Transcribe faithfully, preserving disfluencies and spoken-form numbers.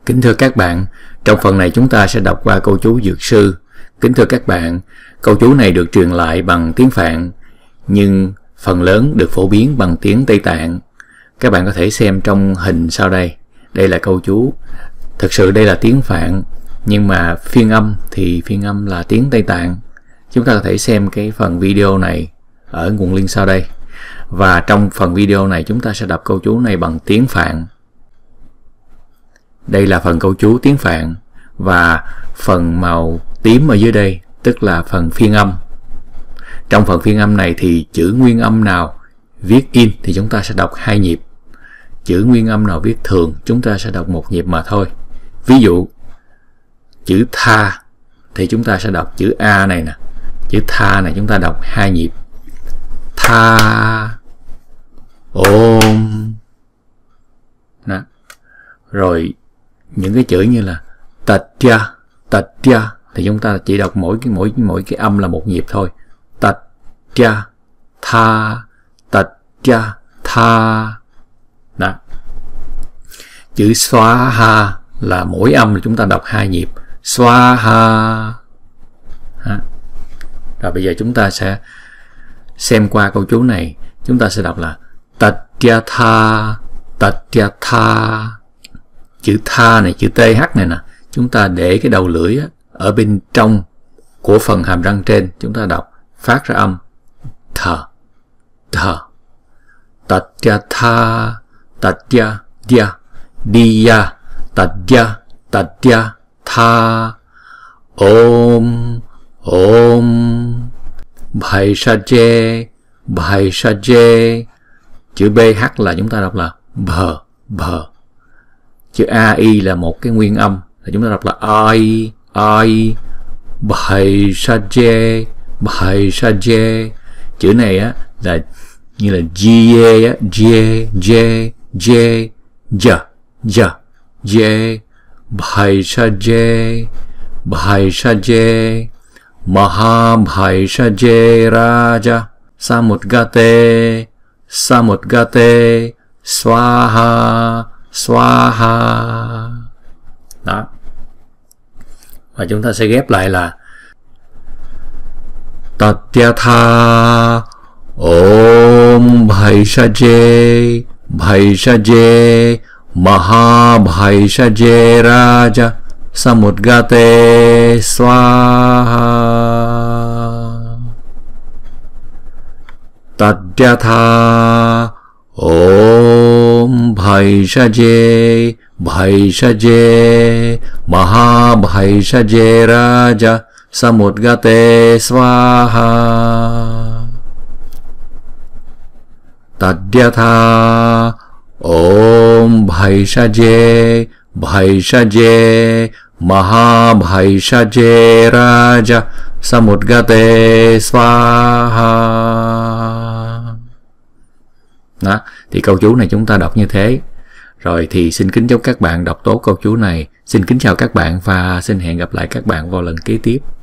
Kính thưa các bạn, trong phần này chúng ta sẽ đọc qua câu chú Dược Sư. Kính thưa các bạn, câu chú này được truyền lại bằng tiếng Phạn, nhưng phần lớn được phổ biến bằng tiếng Tây Tạng. Các bạn có thể xem trong hình sau đây. Đây là câu chú. Thực sự đây là tiếng Phạn, nhưng mà phiên âm thì phiên âm là tiếng Tây Tạng. Chúng ta có thể xem cái phần video này ở nguồn link sau đây. Và trong phần video này chúng ta sẽ đọc câu chú này bằng tiếng Phạn. Đây là phần câu chú tiếng Phạn, và phần màu tím ở dưới đây tức là phần phiên âm. Trong phần phiên âm này thì chữ nguyên âm nào viết in thì chúng ta sẽ đọc hai nhịp. Chữ nguyên âm nào viết thường chúng ta sẽ đọc một nhịp mà thôi. Ví dụ chữ tha thì chúng ta sẽ đọc chữ A này nè. Chữ tha này chúng ta đọc hai nhịp. Tha ôm. Đó. Rồi những cái chữ như là tạch cha, tạch cha thì chúng ta chỉ đọc mỗi cái mỗi mỗi cái âm là một nhịp thôi. Tạch cha, tha, tạch cha, tha. Đó. Chữ xoa ha là mỗi âm là chúng ta đọc hai nhịp. Xoa ha. Đó. Rồi bây giờ chúng ta sẽ xem qua câu chú này. Chúng ta sẽ đọc là tạch cha tha, tạch cha tha. Chữ tha này, chữ th này nè, chúng ta để cái đầu lưỡi á, ở bên trong của phần hàm răng trên, chúng ta đọc phát ra âm thờ, thờ. Tạch cha tha, tạch cha dia, dia, tạch cha, tạch cha tha. Ôm, ôm. Bhai sa je, bhai sa je. Chữ bh là chúng ta đọc là bờ, bờ. Chữ a i là một cái nguyên âm, là chúng ta đọc là ai, ai. Bhai sa je, bhai sa je. Chữ này á là như là je á, je, je, je, ja, ja, je. Bhai sa je, bhai sa je. Maha bhai sa je raja samudgate, samudgate swaha, swaha. Đó. Và chúng ta sẽ ghép lại là Tatyatha Om bhai sa je, bhai sa je. Maha bhai sa je raja samudgate swaha. Tatyatha Om bhai sa je, bhai sa je. Maha bhai sa je raja samudgate swaha. Tadyatha Om bhai sa je, bhai sa je. Maha bhai sa je raja samudgate swaha. Đó, thì câu chú này chúng ta đọc như thế. Rồi thì xin kính chúc các bạn đọc tốt câu chú này. Xin kính chào các bạn và xin hẹn gặp lại các bạn vào lần kế tiếp.